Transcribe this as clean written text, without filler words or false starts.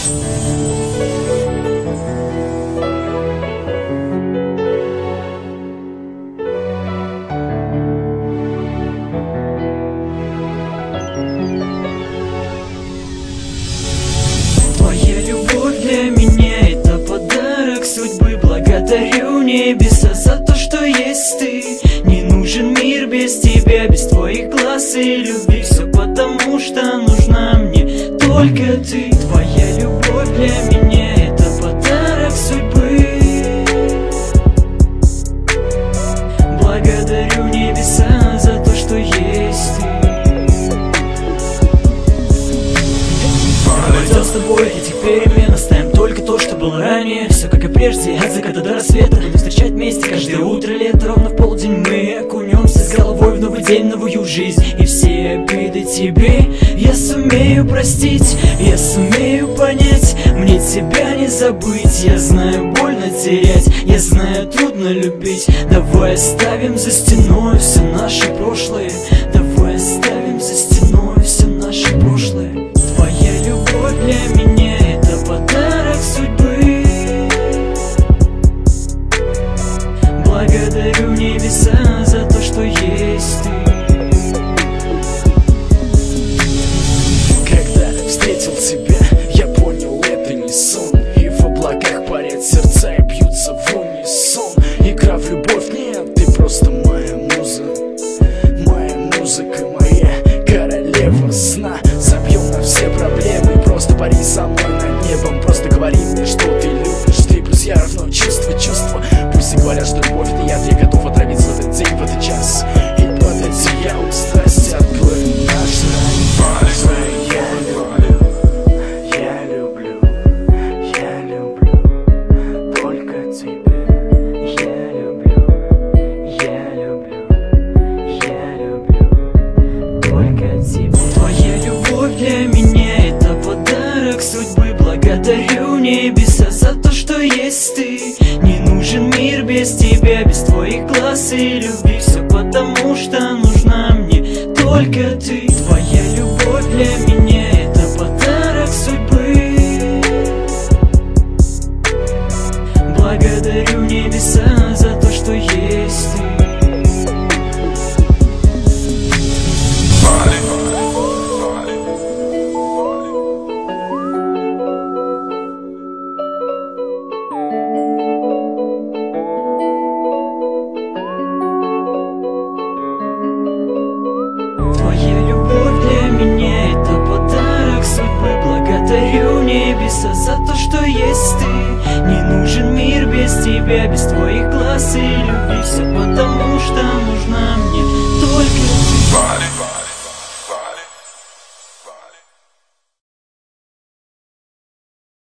Твоя любовь для меня — это подарок судьбы. Благодарю небеса за то, что есть ты. Не нужен мир без тебя, без твоих глаз и любви. Все потому, что нужна мне только ты. Твоя любовь для меня — это подарок судьбы. Благодарю небеса за то, что есть ты. Пойдем с тобой этих перемен, оставим только то, что было ранее. Все как и прежде, от заката до рассвета. Будем встречать вместе каждое утро лето. Ровно в полдень мы окунемся с головой в новый день, новую жизнь. И все обиды тебе я сумею простить, я сумею понять. Мне тебя не забыть, я знаю, больно терять, я знаю, трудно любить. Давай оставим за стеной все наше прошлое. Давай оставим за стеной все наше прошлое. Твоя любовь для меня — это подарок судьбы. Благодарю небеса за то, что есть ты. Когда встретил тебя, я понял, это не сон. И в облаках парят сердца и бьются в унисон. Игра в любовь, нет, ты просто моя муза. Моя музыка, моя королева сна. Забьем на все проблемы, просто пари со мной над небом. Просто говори мне, что ты любишь. Ты плюс я равно чувство. Пусть и говорят, что любовь это яд, я готов отравиться в этот день, в этот час. И под эти я страсть откроем наш рай. Я люблю только тебя. Я люблю только тебя. Твоя любовь для меня — это подарок судьбы. Благодарю небеса за то, что есть ты. Не нужен мир без тебя, без твоих глаз и любви. Все потому, что нужна мне только ты. Твоя любовь для меня — это подарок судьбы. Благодарю небеса за то, что есть ты. Твоя любовь для меня — это подарок судьбы. Благодарю небеса за то, что есть ты. Не нужен мир без тебя, без твоих глаз и любви. Все потому,